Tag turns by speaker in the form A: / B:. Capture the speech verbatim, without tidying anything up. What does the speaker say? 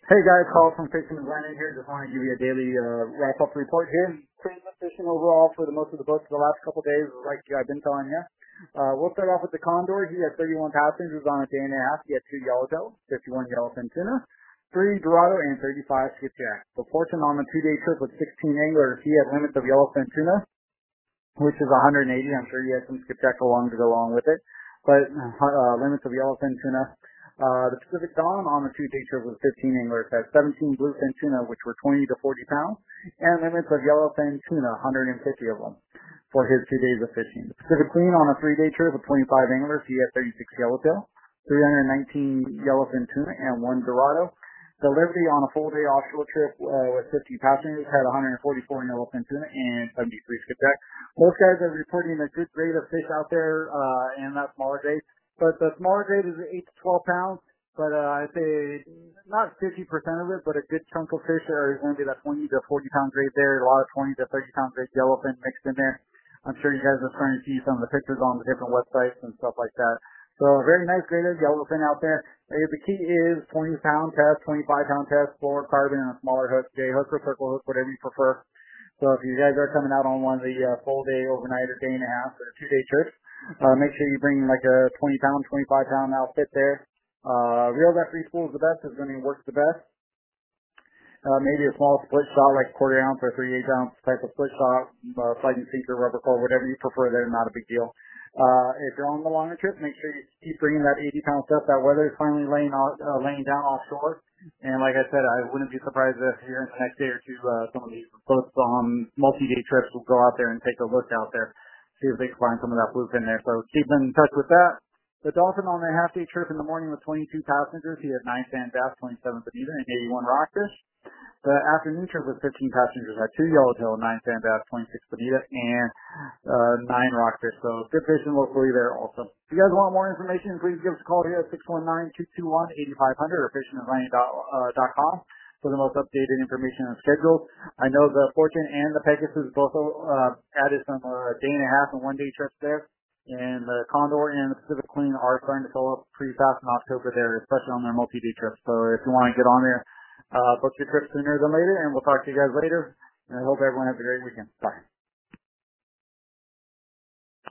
A: Hey guys, call from Fishing and Landing here. Just want to give you a daily uh, wrap-up report here. Pretty much fishing overall for the most of the boats the last couple of days, like I've been telling you. Uh, we'll start off with the Condor. He had thirty-one passengers on a day and a half. He had two yellowtail, fifty-one yellowfin tuna, three Dorado, and thirty-five skipjack. The Fortune on the two-day trip with sixteen anglers. He had limits of yellowfin tuna, which is one hundred eighty. I'm sure he had some skipjack along to go along with it. But uh, limits of yellowfin tuna. Uh, the Pacific Dawn on the two-day trip with fifteen anglers had seventeen bluefin tuna, which were twenty to forty pounds, and limits of yellowfin tuna, one hundred fifty of them, for his two days of fishing. The Pacific Queen on a three-day trip with twenty-five anglers, he had thirty-six yellowtail, three hundred nineteen yellowfin tuna, and one Dorado. The Liberty on a full-day offshore trip uh, with fifty passengers had one hundred forty-four yellowfin tuna and seventy-three skipjack. Most guys are reporting a good grade of fish out there, uh, and that smaller grade. But the smaller grade is eight to twelve pounds, but uh, I'd say not fifty percent of it, but a good chunk of fish are going to be that twenty to forty pound grade there, a lot of twenty to thirty pound grade yellowfin mixed in there. I'm sure you guys are starting to see some of the pictures on the different websites and stuff like that. So a very nice grade of yellowfin out there. Uh, The key is twenty pound test, twenty-five pound test, fluorocarbon, and a smaller hook, J hook or circle hook, whatever you prefer. So if you guys are coming out on one of the uh, full day, overnight, or day and a half, or two day trips, uh, make sure you bring like a twenty pound, twenty-five pound outfit there. Uh, reel that free spool is the best, is going to work the best. Uh, maybe a small split shot, like quarter ounce or three eighths ounce type of split shot, uh, sliding sinker, rubber core, whatever you prefer there, not a big deal. Uh, if you're on the longer trip, make sure you keep bringing that eighty pound stuff. That weather is finally laying off, uh, laying down offshore. And like I said, I wouldn't be surprised if here in the next day or two, uh, some of these boats on multi-day trips will go out there and take a look out there, see if they can find some of that bluefin there. So keep in touch with that. The Dolphin on their half-day trip in the morning with twenty-two passengers, he had nine sand bass, twenty-seven bonita, and eighty-one rockfish. The afternoon trip with fifteen passengers had two yellowtail, nine sand bass, twenty-six bonita, and uh, nine rockfish. So good fishing locally there also. If you guys want more information, please give us a call here at six one nine, two two one, eight five zero zero or fishing atlantic dot com for the most updated information and schedules. I know the Fortune and the Pegasus both uh, added some uh, day and a half and one day trips there. And the Condor and the Pacific Queen are starting to fill up pretty fast in October there, especially on their multi-day trips. So if you want to get on there, uh, book your trip sooner than later, and we'll talk to you guys later. And I hope everyone has a great weekend. Bye.